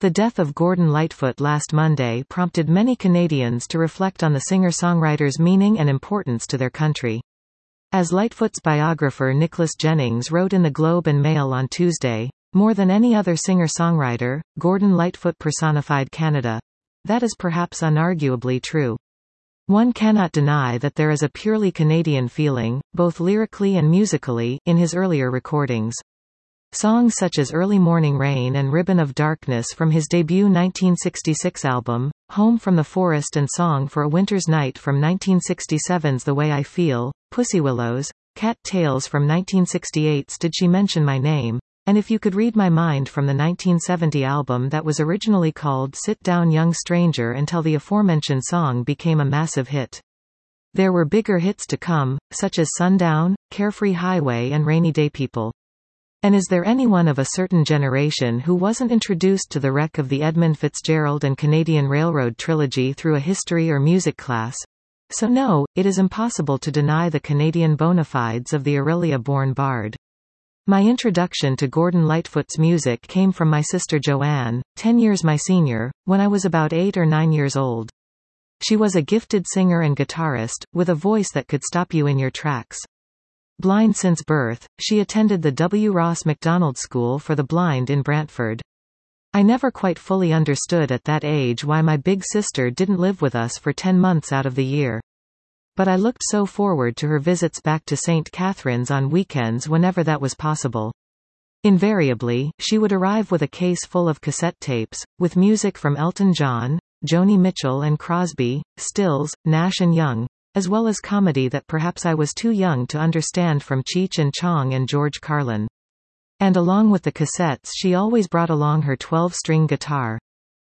The death of Gordon Lightfoot last Monday prompted many Canadians to reflect on the singer-songwriter's meaning and importance to their country. As Lightfoot's biographer Nicholas Jennings wrote in the Globe and Mail on Tuesday, "More than any other singer-songwriter, Gordon Lightfoot personified Canada." That is perhaps unarguably true. One cannot deny that there is a purely Canadian feeling, both lyrically and musically, in his earlier recordings. Songs such as Early Morning Rain and Ribbon of Darkness from his debut 1966 album, Home from the Forest and Song for a Winter's Night from 1967's The Way I Feel, Pussy Willows, Cat Tales from 1968's Did She Mention My Name, and If You Could Read My Mind from the 1970 album that was originally called Sit Down Young Stranger until the aforementioned song became a massive hit. There were bigger hits to come, such as Sundown, Carefree Highway and Rainy Day People. And is there anyone of a certain generation who wasn't introduced to the wreck of the Edmund Fitzgerald and Canadian Railroad trilogy through a history or music class? So no, it is impossible to deny the Canadian bona fides of the Orillia-born bard. My introduction to Gordon Lightfoot's music came from my sister Joanne, 10 years my senior, when I was about 8 or 9 years old. She was a gifted singer and guitarist, with a voice that could stop you in your tracks. Blind since birth, she attended the W. Ross Macdonald School for the Blind in Brantford. I never quite fully understood at that age why my big sister didn't live with us for 10 months out of the year. But I looked so forward to her visits back to St. Catharines on weekends whenever that was possible. Invariably, she would arrive with a case full of cassette tapes, with music from Elton John, Joni Mitchell and Crosby, Stills, Nash and Young, as well as comedy that perhaps I was too young to understand from Cheech and Chong and George Carlin. And along with the cassettes she always brought along her 12-string guitar.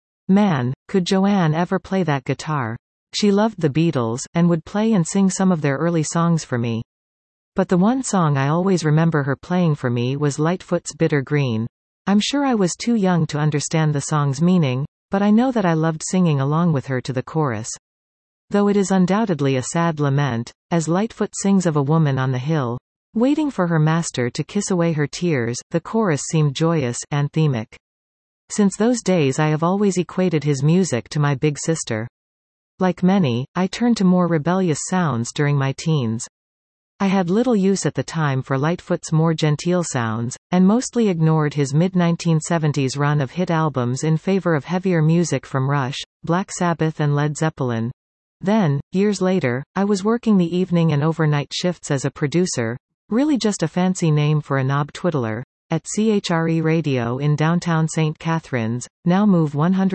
Man, could Joanne ever play that guitar. She loved the Beatles, and would play and sing some of their early songs for me. But the one song I always remember her playing for me was Lightfoot's Bitter Green. I'm sure I was too young to understand the song's meaning, but I know that I loved singing along with her to the chorus. Though it is undoubtedly a sad lament, as Lightfoot sings of a woman on the hill, waiting for her master to kiss away her tears, the chorus seemed joyous, anthemic. Since those days I have always equated his music to my big sister. Like many, I turned to more rebellious sounds during my teens. I had little use at the time for Lightfoot's more genteel sounds, and mostly ignored his mid-1970s run of hit albums in favor of heavier music from Rush, Black Sabbath and Led Zeppelin. Then, years later, I was working the evening and overnight shifts as a producer, really just a fancy name for a knob twiddler, at CHRE Radio in downtown St. Catharines, now Move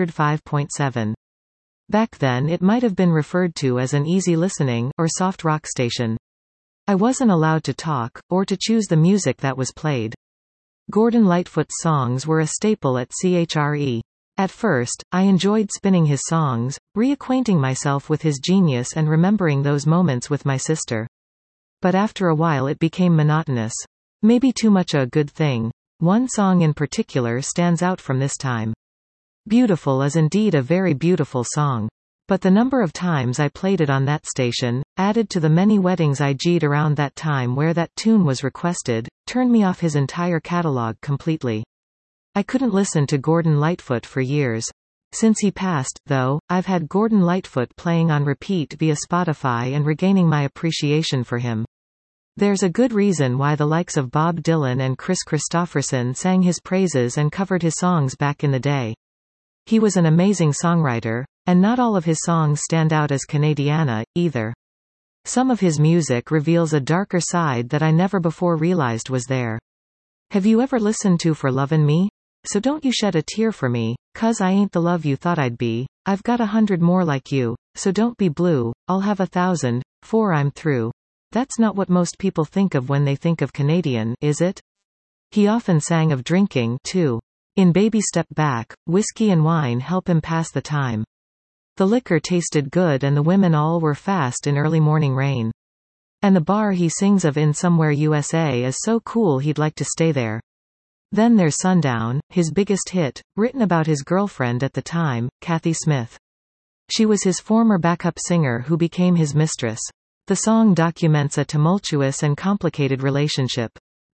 105.7. Back then it might have been referred to as an easy listening, or soft rock station. I wasn't allowed to talk, or to choose the music that was played. Gordon Lightfoot's songs were a staple at CHRE. At first, I enjoyed spinning his songs, reacquainting myself with his genius and remembering those moments with my sister. But after a while it became monotonous. Maybe too much a good thing. One song in particular stands out from this time. Beautiful is indeed a very beautiful song. But the number of times I played it on that station, added to the many weddings I G'd around that time where that tune was requested, turned me off his entire catalog completely. I couldn't listen to Gordon Lightfoot for years. Since he passed, though, I've had Gordon Lightfoot playing on repeat via Spotify and regaining my appreciation for him. There's a good reason why the likes of Bob Dylan and Chris Christopherson sang his praises and covered his songs back in the day. He was an amazing songwriter, and not all of his songs stand out as Canadiana, either. Some of his music reveals a darker side that I never before realized was there. Have you ever listened to For Lovin' Me? So don't you shed a tear for me, 'cause I ain't the love you thought I'd be. I've got 100 more like you, so don't be blue, I'll have 1,000, 'fore I'm through. That's not what most people think of when they think of Canadian, is it? He often sang of drinking, too. In Baby Step Back, whiskey and wine help him pass the time. The liquor tasted good and the women all were fast in Early Morning Rain. And the bar he sings of in Somewhere USA is so cool he'd like to stay there. Then there's Sundown, his biggest hit, written about his girlfriend at the time, Kathy Smith. She was his former backup singer who became his mistress. The song documents a tumultuous and complicated relationship.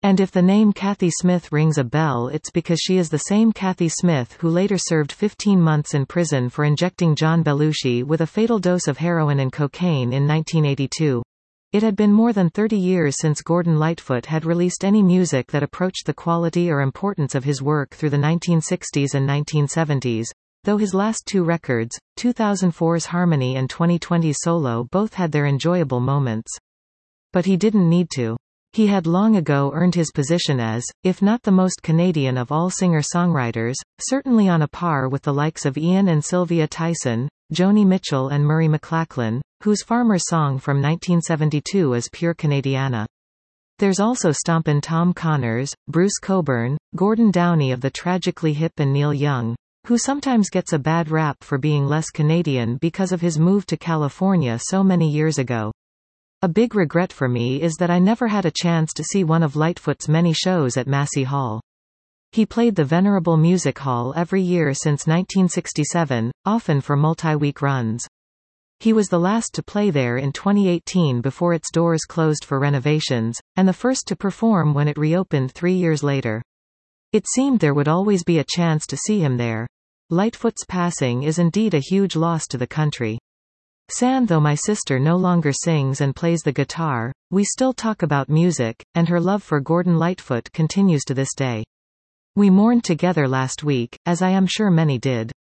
And if the name Kathy Smith rings a bell, it's because she is the same Kathy Smith who later served 15 months in prison for injecting John Belushi with a fatal dose of heroin and cocaine in 1982. It had been more than 30 years since Gordon Lightfoot had released any music that approached the quality or importance of his work through the 1960s and 1970s, though his last two records, 2004's Harmony and 2020's Solo, both had their enjoyable moments. But he didn't need to. He had long ago earned his position as, if not the most Canadian of all singer-songwriters, certainly on a par with the likes of Ian and Sylvia Tyson, Joni Mitchell and Murray McLachlan, whose Farmer's Song from 1972 is pure Canadiana. There's also Stompin' Tom Connors, Bruce Cockburn, Gordon Downie of the Tragically Hip and Neil Young, who sometimes gets a bad rap for being less Canadian because of his move to California so many years ago. A big regret for me is that I never had a chance to see one of Lightfoot's many shows at Massey Hall. He played the venerable music hall every year since 1967, often for multi-week runs. He was the last to play there in 2018 before its doors closed for renovations, and the first to perform when it reopened 3 years later. It seemed there would always be a chance to see him there. Lightfoot's passing is indeed a huge loss to the country. Though my sister no longer sings and plays the guitar, we still talk about music, and her love for Gordon Lightfoot continues to this day. We mourned together last week, as I am sure many did.